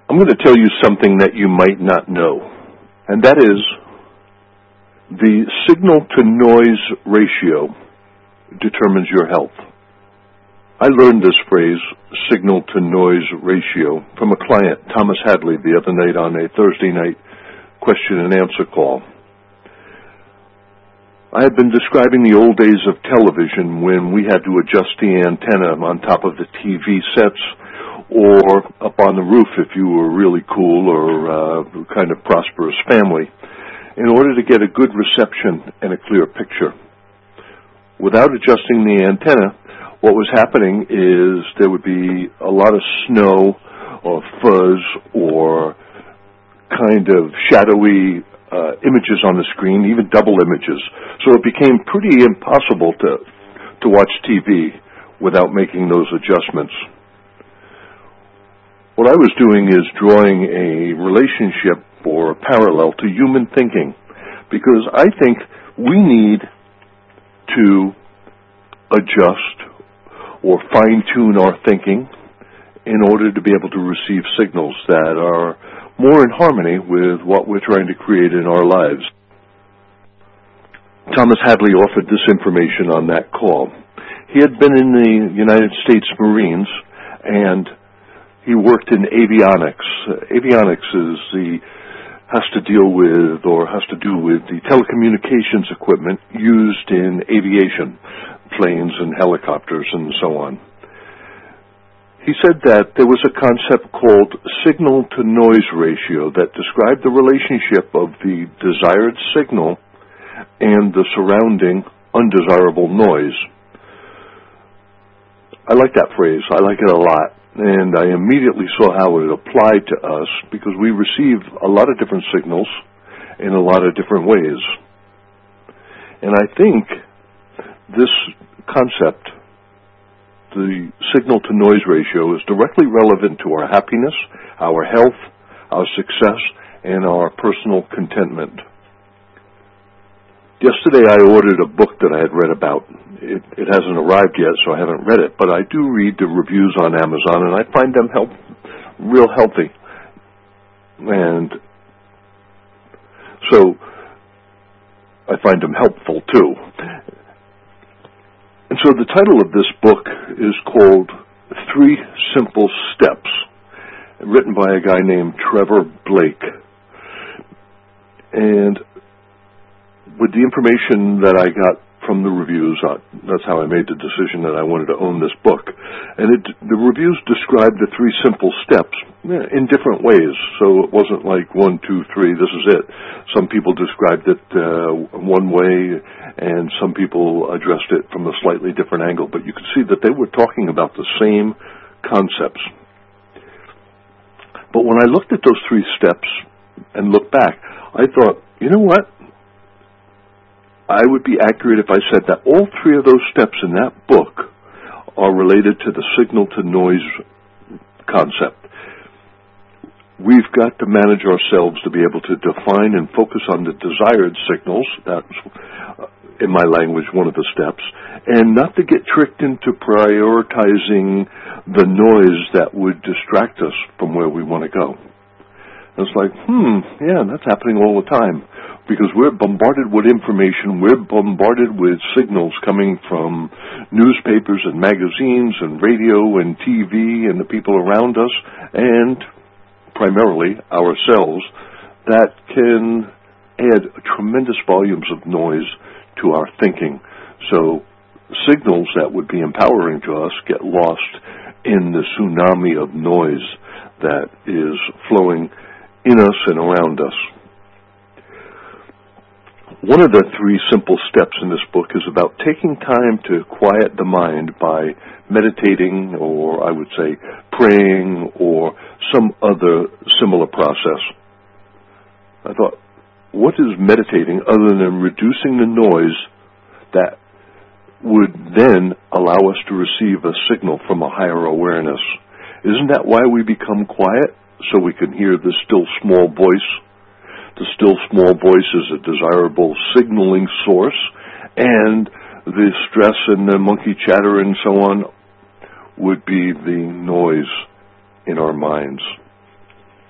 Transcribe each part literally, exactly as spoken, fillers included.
I'm going to tell you something that you might not know, and that is the signal-to-noise ratio determines your health. I learned this phrase, signal-to-noise ratio, from a client, Thomas Hadley, the other night on a Thursday night question and answer call. I had been describing the old days of television when we had to adjust the antenna on top of the T V sets or up on the roof if you were really cool or uh, kind of prosperous family, in order to get a good reception and a clear picture. Without adjusting the antenna, what was happening is there would be a lot of snow or fuzz or kind of shadowy uh, images on the screen, even double images. So it became pretty impossible to, to watch T V without making those adjustments. What I was doing is drawing a relationship or a parallel to human thinking, because I think we need to adjust or fine-tune our thinking in order to be able to receive signals that are more in harmony with what we're trying to create in our lives. Thomas Hadley offered this information on that call. He had been in the United States Marines, and he worked in avionics. Uh, avionics is the has to deal with or has to do with the telecommunications equipment used in aviation, planes and helicopters and so on. He said that there was a concept called signal-to-noise ratio that described the relationship of the desired signal and the surrounding undesirable noise. I like that phrase. I like it a lot. And I immediately saw how it applied to us, because we receive a lot of different signals in a lot of different ways. And I think this concept, the signal-to-noise ratio, is directly relevant to our happiness, our health, our success, and our personal contentment. Yesterday I ordered a book that I had read about. It, it hasn't arrived yet, so I haven't read it, but I do read the reviews on Amazon, and I find them help, real healthy. And so I find them helpful, too. And so the title of this book is called Three Simple Steps, written by a guy named Trevor Blake. And with the information that I got from the reviews, uh, that's how I made the decision that I wanted to own this book. And it, the reviews described the three simple steps in different ways. So it wasn't like one, two, three, this is it. Some people described it uh, one way, and some people addressed it from a slightly different angle. But you could see that they were talking about the same concepts. But when I looked at those three steps and looked back, I thought, you know what? I would be accurate if I said that all three of those steps in that book are related to the signal-to-noise concept. We've got to manage ourselves to be able to define and focus on the desired signals. That's, in my language, one of the steps. And not to get tricked into prioritizing the noise that would distract us from where we want to go. It's like, hmm, yeah, that's happening all the time, because we're bombarded with information, we're bombarded with signals coming from newspapers and magazines and radio and T V and the people around us, and primarily ourselves, that can add tremendous volumes of noise to our thinking. So signals that would be empowering to us get lost in the tsunami of noise that is flowing in us and around us. One of the three simple steps in this book is about taking time to quiet the mind by meditating, or I would say praying, or some other similar process. I thought, what is meditating other than reducing the noise that would then allow us to receive a signal from a higher awareness? Isn't that why we become quiet? So we can hear the still small voice. The still small voice is a desirable signaling source, and the stress and the monkey chatter and so on would be the noise in our minds.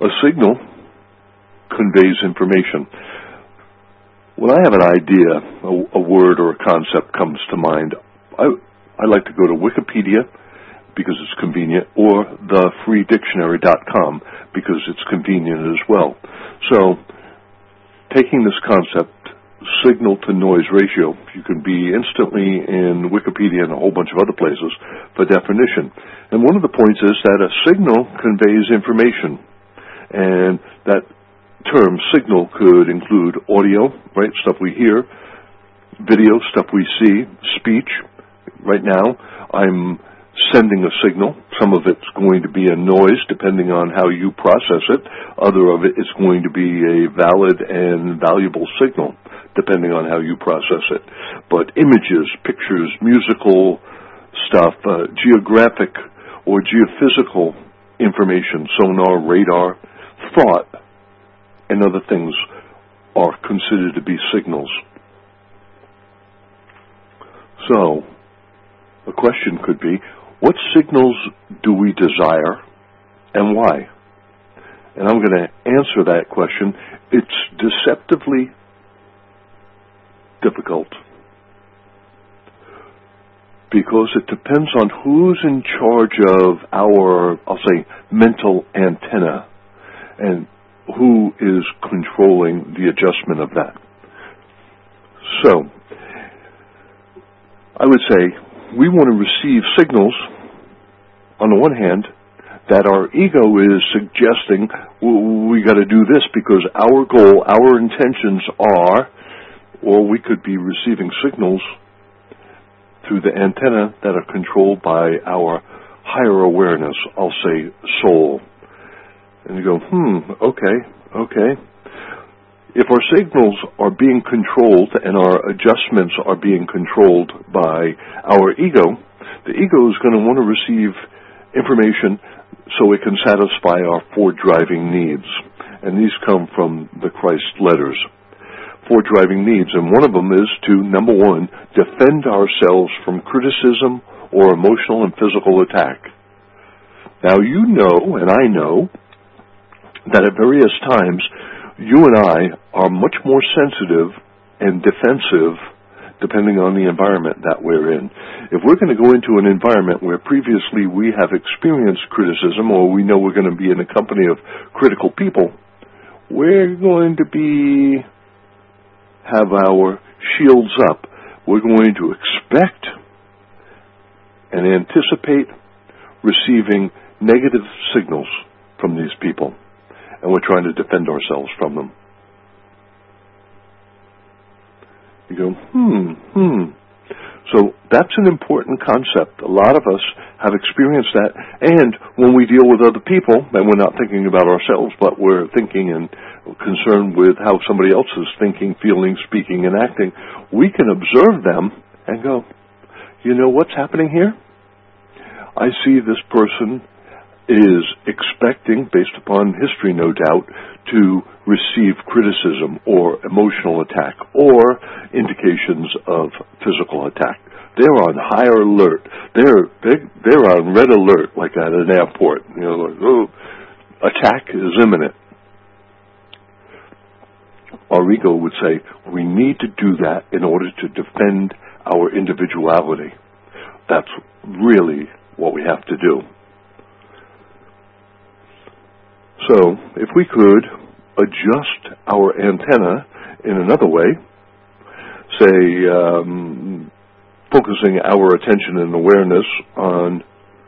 A signal conveys information. When I have an idea, a, a word or a concept comes to mind, I, I like to go to Wikipedia because it's convenient, or the free dictionary dot com because it's convenient as well. So, taking this concept, signal-to-noise ratio, you can be instantly in Wikipedia and a whole bunch of other places for definition. And one of the points is that a signal conveys information, and that term signal could include audio, right, stuff we hear, video, stuff we see, speech. Right now, I'm sending a signal. Some of it's going to be a noise, depending on how you process it. Other of it is going to be a valid and valuable signal, depending on how you process it. But images, pictures, musical stuff, uh, geographic or geophysical information, sonar, radar, thought, and other things are considered to be signals. So, a question could be, what signals do we desire and why? And I'm going to answer that question. It's deceptively difficult because it depends on who's in charge of our, I'll say, mental antenna and who is controlling the adjustment of that. So, I would say we want to receive signals, on the one hand, that our ego is suggesting well, we got to do this because our goal, our intentions are, or we could be receiving signals through the antenna that are controlled by our higher awareness, I'll say soul. And you go, hmm, okay, okay. If our signals are being controlled and our adjustments are being controlled by our ego, the ego is going to want to receive information so it can satisfy our four driving needs. And these come from the Christ letters. Four driving needs, and one of them is to, number one, defend ourselves from criticism or emotional and physical attack. Now you know, and I know, that at various times, you and I are much more sensitive and defensive depending on the environment that we're in. If we're going to go into an environment where previously we have experienced criticism or we know we're going to be in a company of critical people, we're going to be have our shields up. We're going to expect and anticipate receiving negative signals from these people. And we're trying to defend ourselves from them. You go, hmm, hmm. So that's an important concept. A lot of us have experienced that. And when we deal with other people, and we're not thinking about ourselves, but we're thinking and concerned with how somebody else is thinking, feeling, speaking, and acting, we can observe them and go, you know what's happening here? I see this person is expecting, based upon history no doubt, to receive criticism or emotional attack or indications of physical attack. They're on higher alert. They're, they're, they're on red alert, like at an airport. You know, like, oh, attack is imminent. Our ego would say, we need to do that in order to defend our individuality. That's really what we have to do. So, if we could adjust our antenna in another way, say, um, focusing our attention and awareness on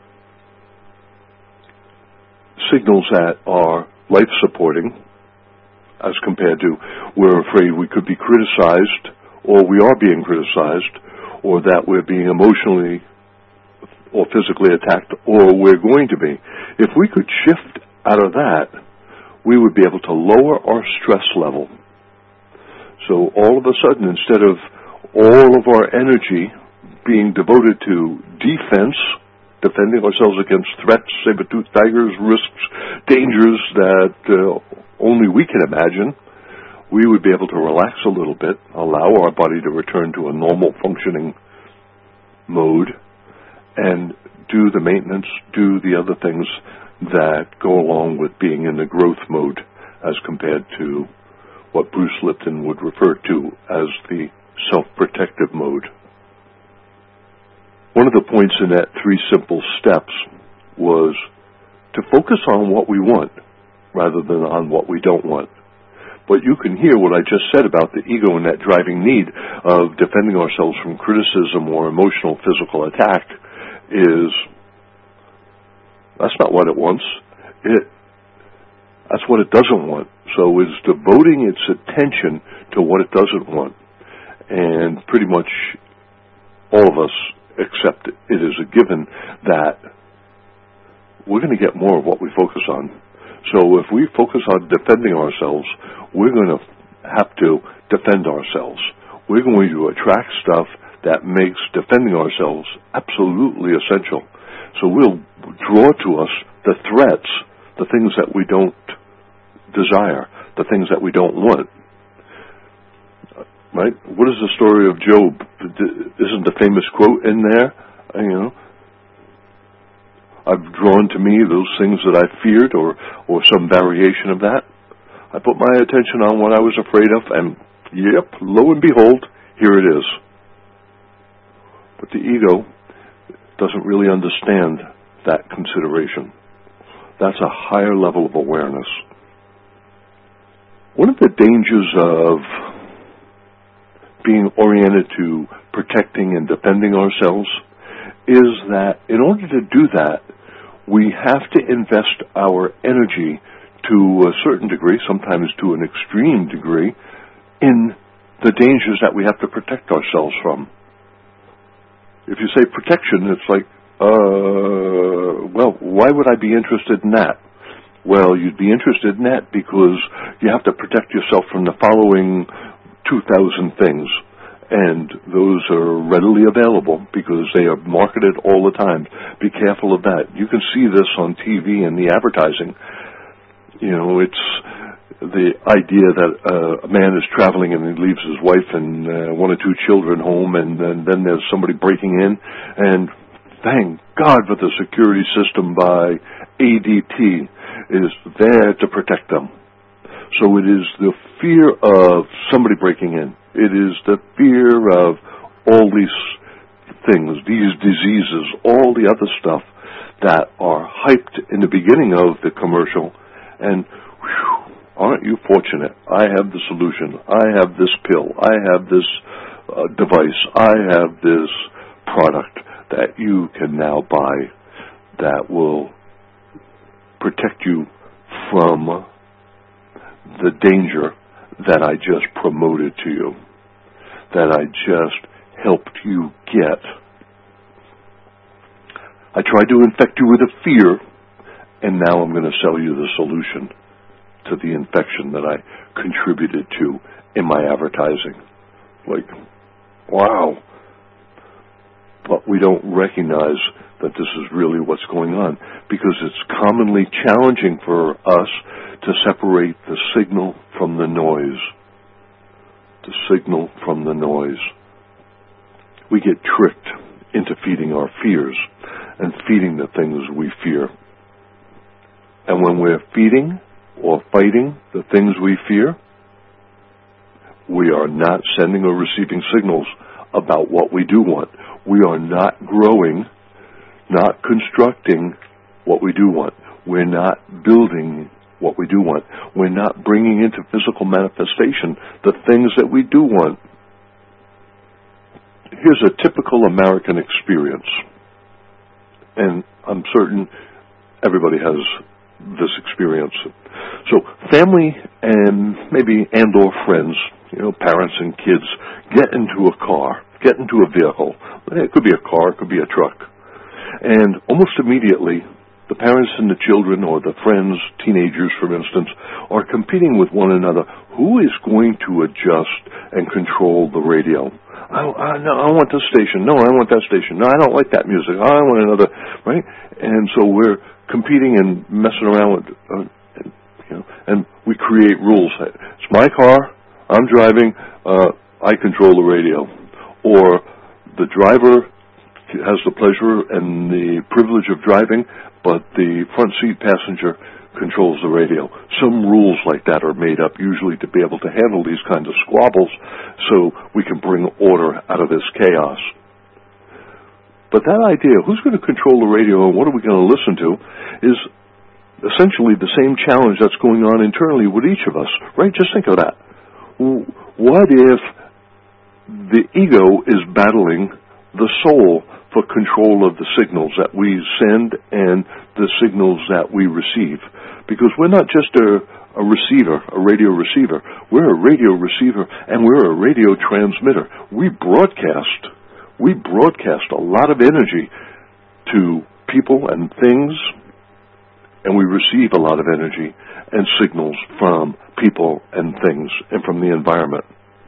signals that are life-supporting, as compared to we're afraid we could be criticized, or we are being criticized, or that we're being emotionally or physically attacked, or we're going to be. If we could shift out of that, we would be able to lower our stress level. So all of a sudden, instead of all of our energy being devoted to defense, defending ourselves against threats, saber-toothed tigers, risks, dangers that uh, only we can imagine, we would be able to relax a little bit, allow our body to return to a normal functioning mode, and do the maintenance, do the other things that go along with being in the growth mode as compared to what Bruce Lipton would refer to as the self-protective mode. One of the points in that three simple steps was to focus on what we want rather than on what we don't want. But you can hear what I just said about the ego and that driving need of defending ourselves from criticism or emotional physical attack is, that's not what it wants. It, that's what it doesn't want. So it's devoting its attention to what it doesn't want. And pretty much all of us accept it. It is a given that we're going to get more of what we focus on. So if we focus on defending ourselves, we're going to have to defend ourselves. We're going to attract stuff that makes defending ourselves absolutely essential. So we'll draw to us the threats, the things that we don't desire, the things that we don't want. Right? What is the story of Job? Isn't the famous quote in there? You know, I've drawn to me those things that I feared, or, or some variation of that. I put my attention on what I was afraid of, and yep, lo and behold, here it is. But the ego doesn't really understand that consideration. That's a higher level of awareness. One of the dangers of being oriented to protecting and defending ourselves is that in order to do that, we have to invest our energy to a certain degree, sometimes to an extreme degree, in the dangers that we have to protect ourselves from. If you say protection, it's like, uh, well, why would I be interested in that? Well, you'd be interested in that because you have to protect yourself from the following two thousand things. And those are readily available because they are marketed all the time. Be careful of that. You can see this on T V and the advertising. You know, it's the idea that uh, a man is traveling and he leaves his wife and uh, one or two children home, and, and then there's somebody breaking in, and thank God for the security system by A D T is there to protect them. So it is the fear of somebody breaking in. It is the fear of all these things, these diseases, all the other stuff that are hyped in the beginning of the commercial. And whew, aren't you fortunate? I have the solution. I have this pill. I have this uh, device. I have this product that you can now buy that will protect you from the danger that I just promoted to you, that I just helped you get. I tried to infect you with a fear, and now I'm going to sell you the solution to the infection that I contributed to in my advertising. Like, wow. But we don't recognize that this is really what's going on, because it's commonly challenging for us to separate the signal from the noise. The signal from the noise. We get tricked into feeding our fears and feeding the things we fear. And when we're feeding or fighting the things we fear, we are not sending or receiving signals about what we do want. We are not growing, not constructing what we do want. We're not building what we do want. We're not bringing into physical manifestation the things that we do want. Here's a typical American experience, and I'm certain everybody has this experience. So family and maybe and or friends, you know, parents and kids, get into a car, get into a vehicle. It could be a car, it could be a truck. And almost immediately, the parents and the children, or the friends, teenagers, for instance, are competing with one another. Who is going to adjust and control the radio? I, I, no, I want this station. No, I want that station. No, I don't like that music. I want another, right? And so we're competing and messing around with, uh, and, you know, and we create rules. It's my car. I'm driving. Uh, I control the radio. Or the driver has the pleasure and the privilege of driving. but the front seat passenger controls the radio. Some rules like that are made up usually to be able to handle these kinds of squabbles so we can bring order out of this chaos. But that idea, who's going to control the radio and what are we going to listen to, is essentially the same challenge that's going on internally with each of us, right? Just think of that. What if the ego is battling the soul for control of the signals that we send and the signals that we receive? Because we're not just a, a receiver, a radio receiver. We're a radio receiver and we're a radio transmitter. We broadcast, we broadcast a lot of energy to people and things, and we receive a lot of energy and signals from people and things and from the environment.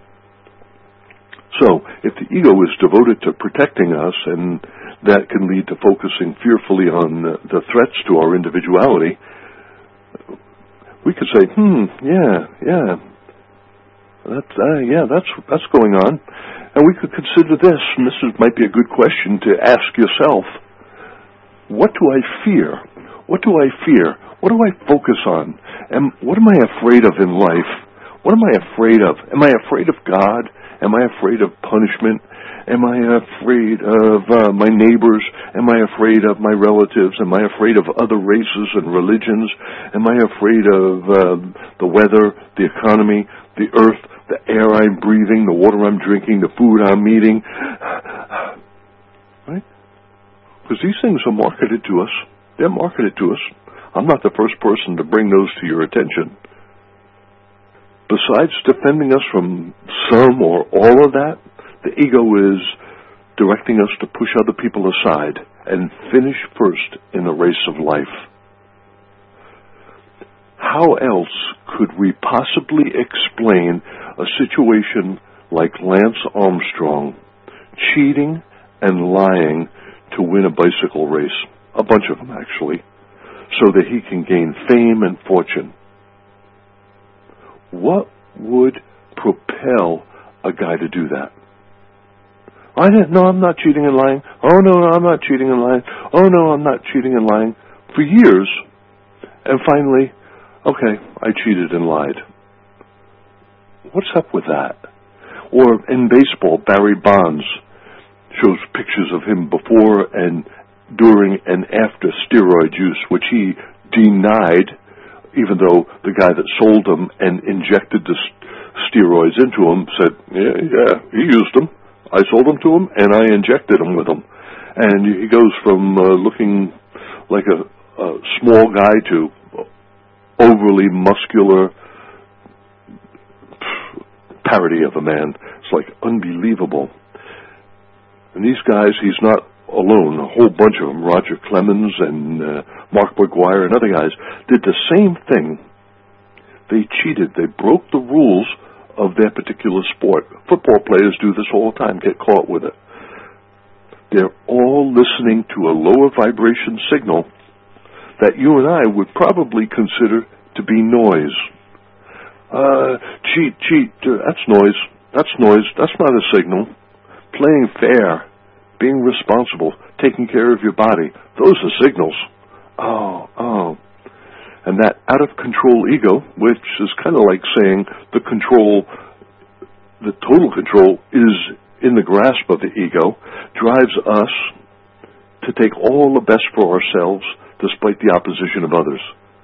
So, if the ego is devoted to protecting us, and that can lead to focusing fearfully on the, the threats to our individuality, we could say, hmm, yeah, yeah, that's, uh, yeah, that's, that's going on. And we could consider this, and this is, might be a good question to ask yourself. What do I fear? What do I fear? What do I focus on? And what am I afraid of in life? What am I afraid of? Am I afraid of God? Am I afraid of punishment? Am I afraid of uh, my neighbors? Am I afraid of my relatives? Am I afraid of other races and religions? Am I afraid of uh, the weather, the economy, the earth, the air I'm breathing, the water I'm drinking, the food I'm eating? Right? Because these things are marketed to us. They're marketed to us. I'm not the first person to bring those to your attention. Besides defending us from some or all of that, the ego is directing us to push other people aside and finish first in the race of life. How else could we possibly explain a situation like Lance Armstrong cheating and lying to win a bicycle race? A bunch of them, actually, so that he can gain fame and fortune. What would propel a guy to do that? I didn't, no, I'm not cheating and lying. Oh, no, no, I'm not cheating and lying. Oh, no, I'm not cheating and lying. For years, and finally, okay, I cheated and lied. What's up with that? Or in baseball, Barry Bonds shows pictures of him before and during and after steroid use, which he denied, even though the guy that sold them and injected the steroids into him said, yeah, yeah, he used them. I sold them to him, and I injected them with them. And he goes from uh, looking like a, a small guy to overly muscular parody of a man. It's like unbelievable. And these guys, he's not alone. A whole bunch of them, Roger Clemens and uh, Mark McGwire and other guys, did the same thing. They cheated. They broke the rules of their particular sport. Football players do this all the time, get caught with it. They're all listening to a lower vibration signal that you and I would probably consider to be noise. Uh, cheat, cheat, uh, that's noise. That's noise. That's not a signal. Playing fair, being responsible, taking care of your body, those are signals. Oh, oh. And that out-of-control ego, which is kind of like saying the control, the total control is in the grasp of the ego, drives us to take all the best for ourselves despite the opposition of others.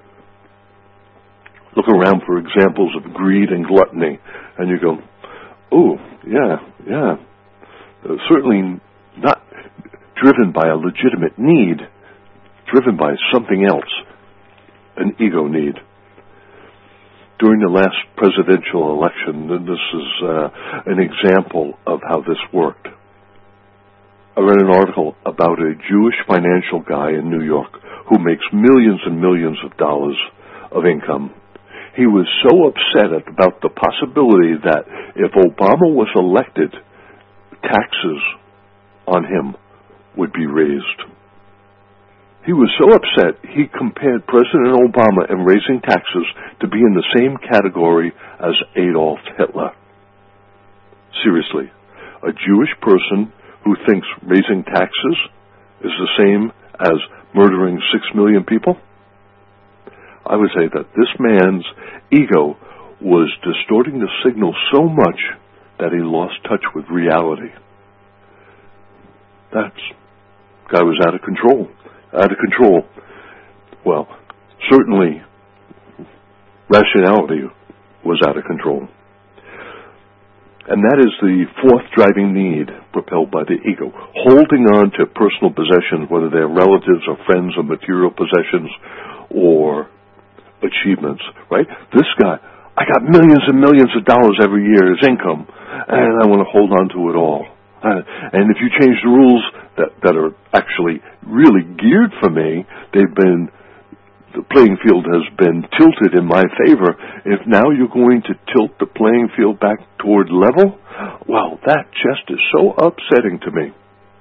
Look around for examples of greed and gluttony, and you go, oh, yeah, yeah. Uh, certainly not driven by a legitimate need, driven by something else. An ego need. During the last presidential election, and this is uh, an example of how this worked. I read an article about a Jewish financial guy in New York who makes millions and millions of dollars of income. He was so upset about the possibility that if Obama was elected, taxes on him would be raised. He was so upset, he compared President Obama in raising taxes to be in the same category as Adolf Hitler. Seriously, a Jewish person who thinks raising taxes is the same as murdering six million people? I would say that this man's ego was distorting the signal so much that he lost touch with reality. That's, guy was out of control. Out of control. Well, certainly rationality was out of control. And that is the fourth driving need propelled by the ego. Holding on to personal possessions, whether they're relatives or friends or material possessions or achievements, right? This guy, I got millions and millions of dollars every year as income, and I want to hold on to it all. Uh, and if you change the rules that, that are actually really geared for me, they've been, the playing field has been tilted in my favor. If now you're going to tilt the playing field back toward level, well, that just is so upsetting to me.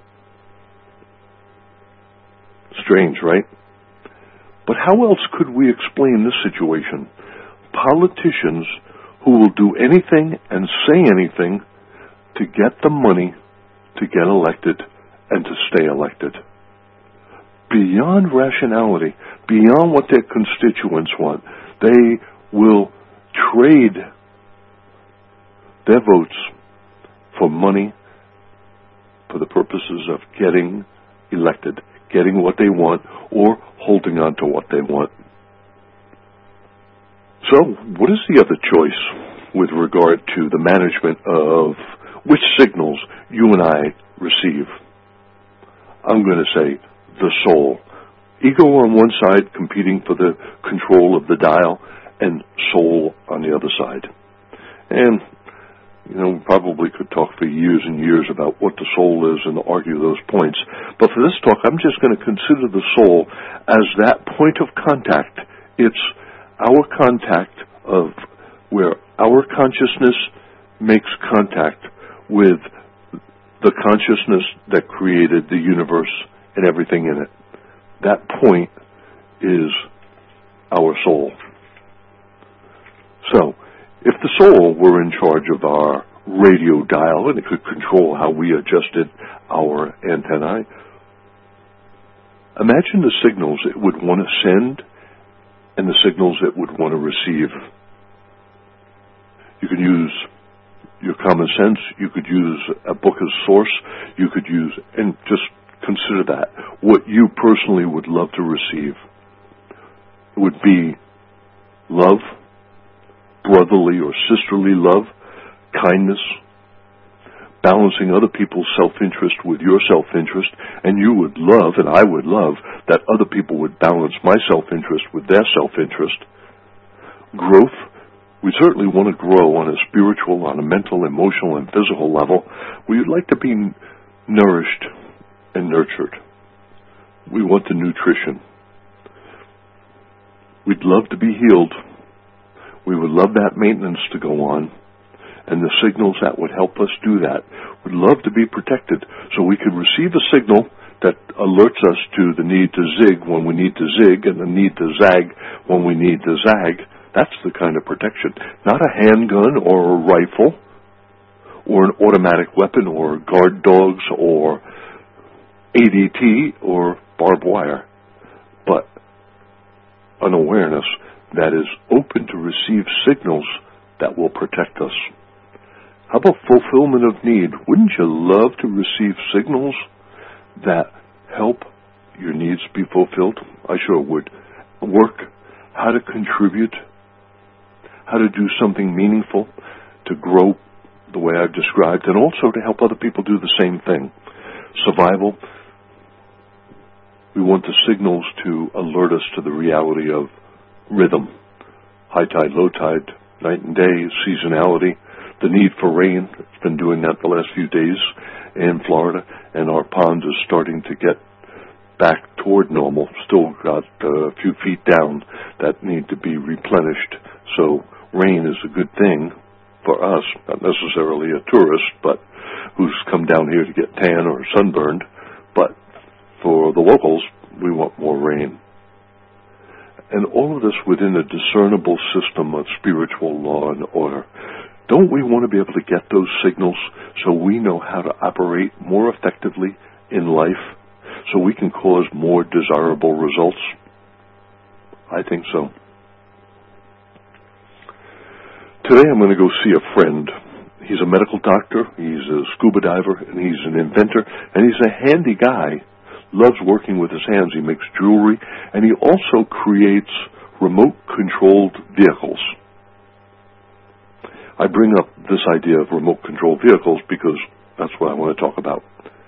Strange, right? But how else could we explain this situation? Politicians who will do anything and say anything to get the money to get elected and to stay elected. Beyond rationality, beyond what their constituents want, they will trade their votes for money for the purposes of getting elected, getting what they want, or holding on to what they want. So, what is the other choice with regard to the management of which signals you and I receive? I'm going to say the soul. Ego on one side competing for the control of the dial, and soul on the other side. And, you know, we probably could talk for years and years about what the soul is and argue those points. But for this talk, I'm just going to consider the soul as that point of contact. It's our contact of where our consciousness makes contact with the consciousness that created the universe and everything in it. That point is our soul. So, if the soul were in charge of our radio dial and it could control how we adjusted our antennae, imagine the signals it would want to send and the signals it would want to receive. You can use your common sense, you could use a book as source, you could use, and just consider that, what you personally would love to receive. It would be love, brotherly or sisterly love, kindness, balancing other people's self-interest with your self-interest, and you would love, and I would love, that other people would balance my self-interest with their self-interest. Growth, we certainly want to grow on a spiritual, on a mental, emotional, and physical level. We would like to be nourished and nurtured. We want the nutrition. We'd love to be healed. We would love that maintenance to go on, and the signals that would help us do that. We'd love to be protected, so we could receive a signal that alerts us to the need to zig when we need to zig, and the need to zag when we need to zag. That's the kind of protection. Not a handgun or a rifle, or an automatic weapon, or guard dogs, or A D T, or barbed wire, but an awareness that is open to receive signals that will protect us. How about fulfillment of need? Wouldn't you love to receive signals that help your needs be fulfilled? I sure would. Work, how to contribute, how to do something meaningful, to grow the way I've described, and also to help other people do the same thing. Survival. We want the signals to alert us to the reality of rhythm, high tide, low tide, night and day, seasonality, the need for rain. It's been doing that the last few days in Florida, and our pond is starting to get back toward normal. Still got a few feet down that need to be replenished. So rain is a good thing for us, not necessarily a tourist, but who's come down here to get tan or sunburned. But for the locals, we want more rain. And all of this within a discernible system of spiritual law and order. Don't we want to be able to get those signals so we know how to operate more effectively in life? so we can cause more desirable results? I think so. Today I'm going to go see a friend. He's a medical doctor, he's a scuba diver, and he's an inventor, and he's a handy guy. Loves working with his hands. He makes jewelry, and he also creates remote-controlled vehicles. I bring up this idea of remote-controlled vehicles because that's what I want to talk about.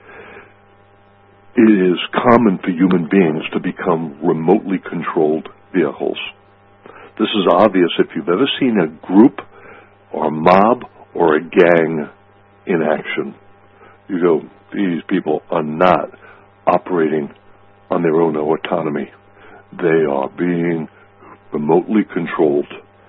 It is common for human beings to become remotely controlled vehicles. This is obvious if you've ever seen a group or a mob or a gang in action. You go, these people are not operating on their own autonomy. They are being remotely controlled.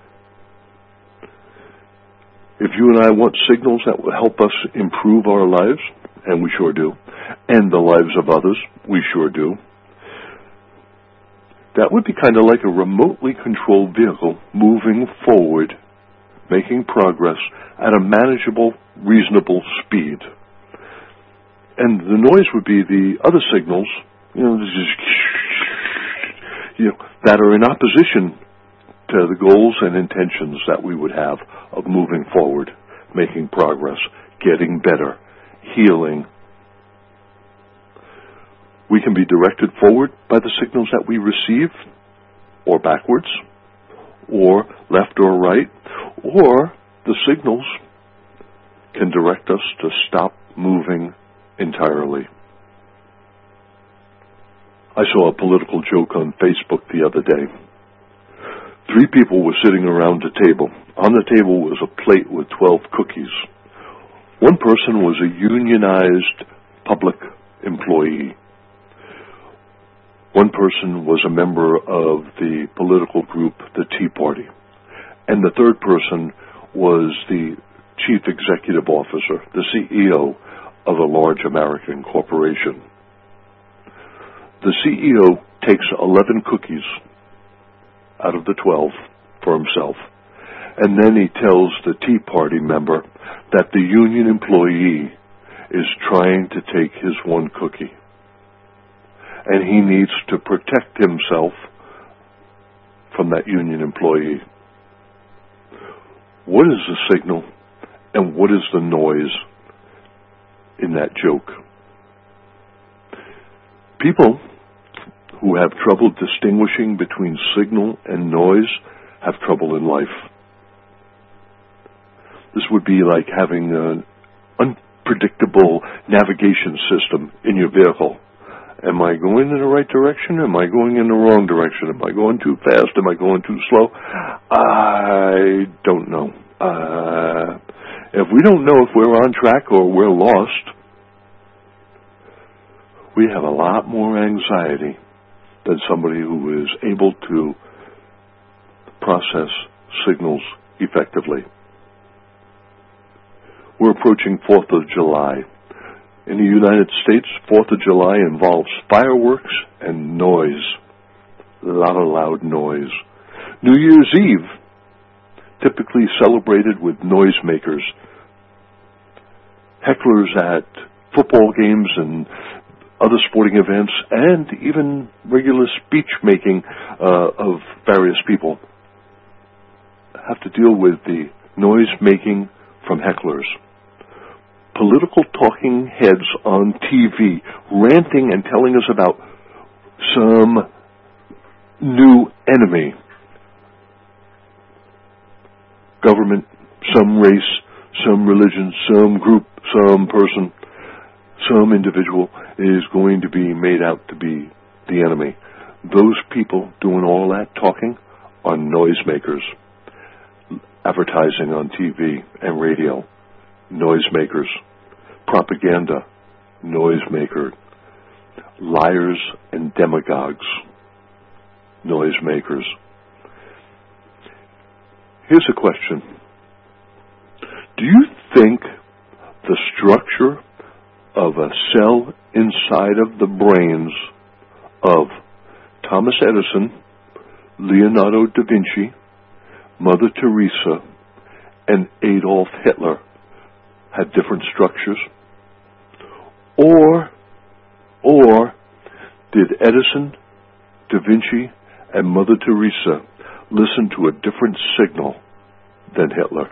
If you and I want signals that will help us improve our lives, and we sure do, and the lives of others, we sure do, that would be kind of like a remotely controlled vehicle moving forward, making progress at a manageable, reasonable speed. And the noise would be the other signals, you know, this is, you know, that are in opposition to the goals and intentions that we would have of moving forward, making progress, getting better, healing. We can be directed forward by the signals that we receive, or backwards, or left or right, or the signals can direct us to stop moving entirely. I saw a political joke on Facebook the other day. Three people were sitting around a table. On the table was a plate with twelve cookies. One person was a unionized public employee. One person was a member of the political group, the Tea Party. And the third person was the chief executive officer, the C E O of a large American corporation. The C E O takes eleven cookies out of the twelve for himself, and then he tells the Tea Party member that the union employee is trying to take his one cookie, and he needs to protect himself from that union employee. What is the signal, and what is the noise in that joke? People who have trouble distinguishing between signal and noise have trouble in life. This would be like having an unpredictable navigation system in your vehicle. Am I going in the right direction? Am I going in the wrong direction? Am I going too fast? Am I going too slow? I don't know. Uh, if we don't know if we're on track or we're lost, we have a lot more anxiety than somebody who is able to process signals effectively. We're approaching fourth of July. In the United States, fourth of July involves fireworks and noise. A lot of loud noise. New Year's Eve, typically celebrated with noisemakers. Hecklers at football games and other sporting events, and even regular speech making uh, of various people have to deal with the noise making from hecklers. Political talking heads on T V ranting and telling us about some new enemy. Government, some race, some religion, some group, some person, some individual is going to be made out to be the enemy. Those people doing all that talking are noisemakers. Advertising on T V and radio, noisemakers. Propaganda, noisemaker. Liars and demagogues, noisemakers. Here's a question. Do you think the structure of a cell inside of the brains of Thomas Edison, Leonardo da Vinci, Mother Teresa, and Adolf Hitler had different structures? Or, or did Edison, Da Vinci, and Mother Teresa listen to a different signal than Hitler?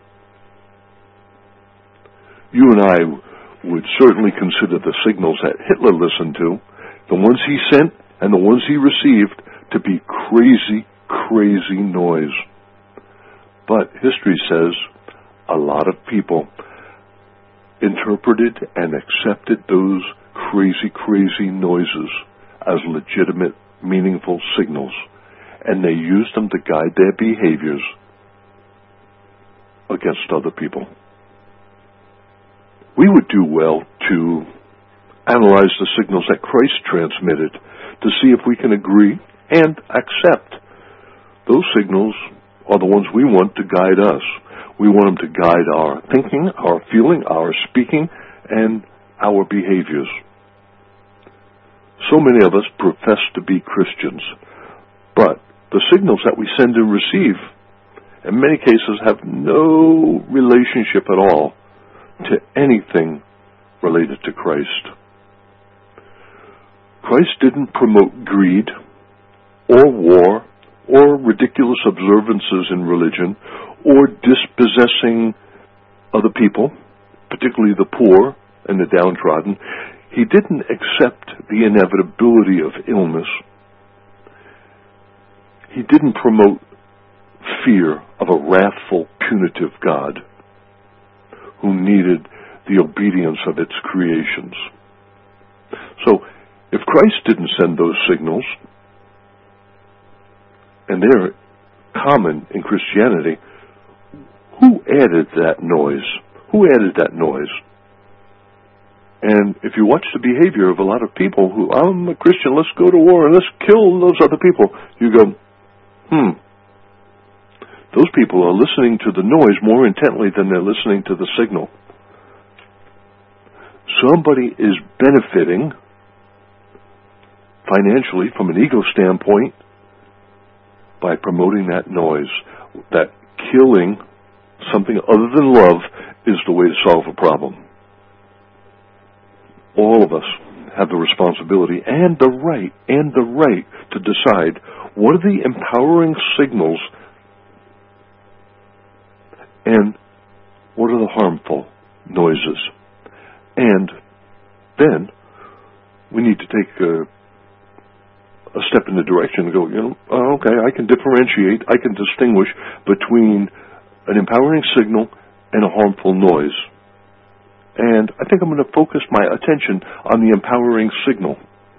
You and I would certainly consider the signals that Hitler listened to, the ones he sent and the ones he received, to be crazy, crazy noise. But history says a lot of people interpreted and accepted those crazy, crazy noises as legitimate, meaningful signals, and they used them to guide their behaviors against other people. We would do well to analyze the signals that Christ transmitted to see if we can agree and accept. Those signals are the ones we want to guide us. We want them to guide our thinking, our feeling, our speaking, and our behaviors. So many of us profess to be Christians, but the signals that we send and receive, in many cases, have no relationship at all to anything related to Christ. Christ didn't promote greed or war or ridiculous observances in religion or dispossessing other people, particularly the poor and the downtrodden. He didn't accept the inevitability of illness. He didn't promote fear of a wrathful, punitive God who needed the obedience of its creations. So, if Christ didn't send those signals, and they're common in Christianity, who added that noise? Who added that noise? And if you watch the behavior of a lot of people who, I'm a Christian, let's go to war and let's kill those other people, you go, hmm, those people are listening to the noise more intently than they're listening to the signal. Somebody is benefiting financially from an ego standpoint by promoting that noise, that killing something other than love is the way to solve a problem. All of us have the responsibility and the right, and the right to decide what are the empowering signals and what are the harmful noises. And then we need to take a, a step in the direction and go, you know, oh, okay, I can differentiate, I can distinguish between an empowering signal and a harmful noise. And I think I'm going to focus my attention on the empowering signal.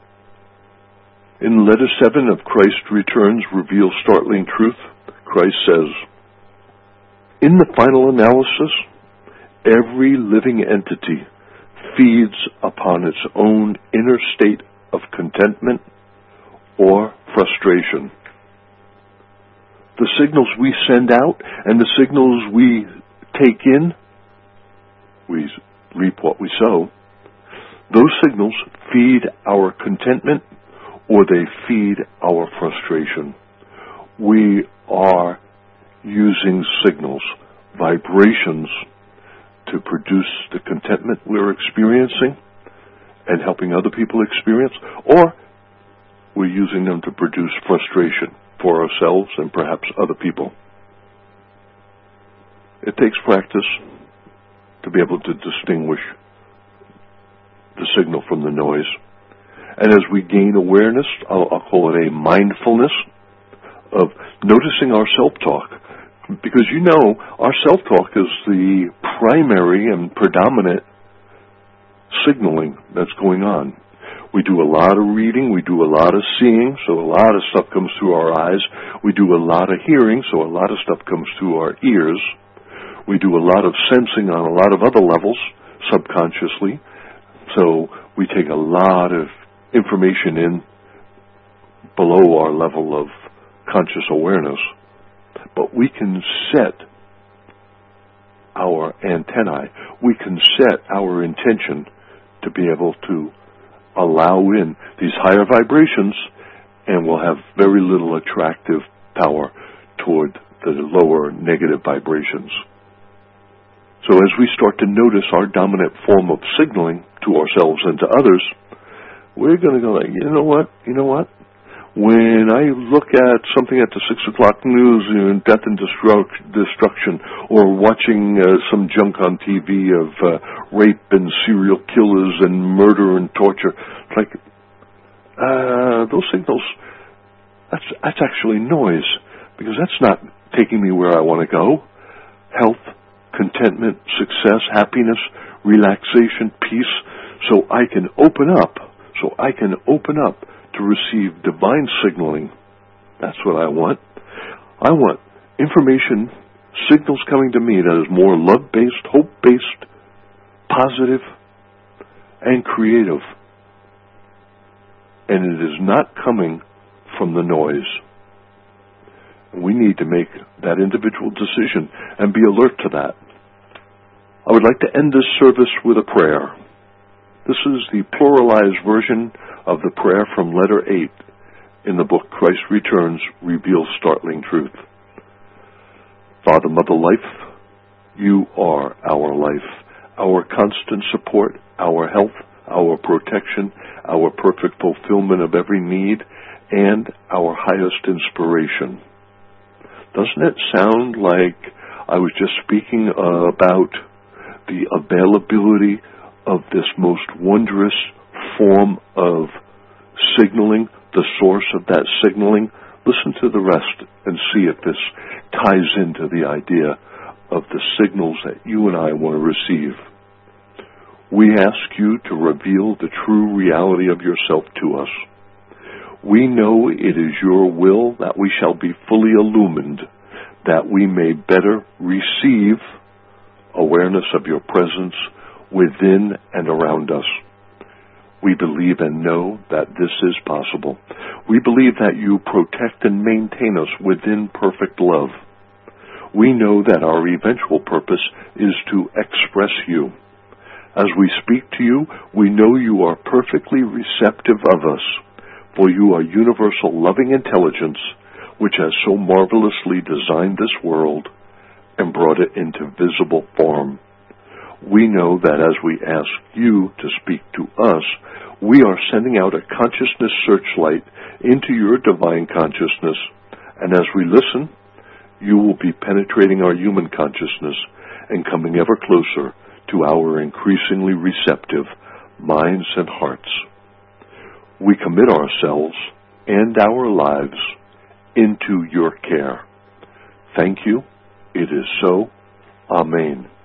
In letter seven of Christ Returns Reveals Startling Truth, Christ says, in the final analysis, every living entity feeds upon its own inner state of contentment or frustration. The signals we send out and the signals we take in, we reap what we sow. Those signals feed our contentment or they feed our frustration. We are using signals, vibrations, to produce the contentment we're experiencing and helping other people experience, or we're using them to produce frustration for ourselves and perhaps other people. It takes practice to be able to distinguish the signal from the noise. And as we gain awareness, I'll, I'll call it a mindfulness of noticing our self-talk. Because you know, our self-talk is the primary and predominant signaling that's going on. We do a lot of reading, we do a lot of seeing, so a lot of stuff comes through our eyes. We do a lot of hearing, so a lot of stuff comes through our ears. We do a lot of sensing on a lot of other levels, subconsciously. So we take a lot of information in below our level of conscious awareness. But we can set our antennae, we can set our intention to be able to allow in these higher vibrations, and we'll have very little attractive power toward the lower negative vibrations. So as we start to notice our dominant form of signaling to ourselves and to others, We're going to go like, you know what, you know what? When I look at something at the six o'clock news, you know, death and destru- destruction, or watching uh, some junk on T V of uh, rape and serial killers and murder and torture, it's like, uh, those signals, that's, that's actually noise, because that's not taking me where I want to go. Health, contentment, success, happiness, relaxation, peace, so I can open up, so I can open up to receive divine signaling. That's what I want. I want information, signals coming to me that is more love-based, hope-based, positive, and creative. And it is not coming from the noise. We need to make that individual decision and be alert to that. I would like to end this service with a prayer. This is the pluralized version of the prayer from letter eight in the book Christ Returns, Reveals Startling Truth. Father, Mother Life, you are our life, our constant support, our health, our protection, our perfect fulfillment of every need, and our highest inspiration. Doesn't it sound like I was just speaking uh, about the availability of this most wondrous form of signaling, the source of that signaling? Listen to the rest and see if this ties into the idea of the signals that you and I want to receive. We ask you to reveal the true reality of yourself to us. We know it is your will that we shall be fully illumined, that we may better receive awareness of your presence within and around us. We believe and know that this is possible. We believe that you protect and maintain us within perfect love. We know that our eventual purpose is to express you. As we speak to you, we know you are perfectly receptive of us, for you are universal loving intelligence, which has so marvelously designed this world and brought it into visible form. We know that as we ask you to speak to us, we are sending out a consciousness searchlight into your divine consciousness, and as we listen, you will be penetrating our human consciousness and coming ever closer to our increasingly receptive minds and hearts. We commit ourselves and our lives into your care. Thank you. It is so. Amen.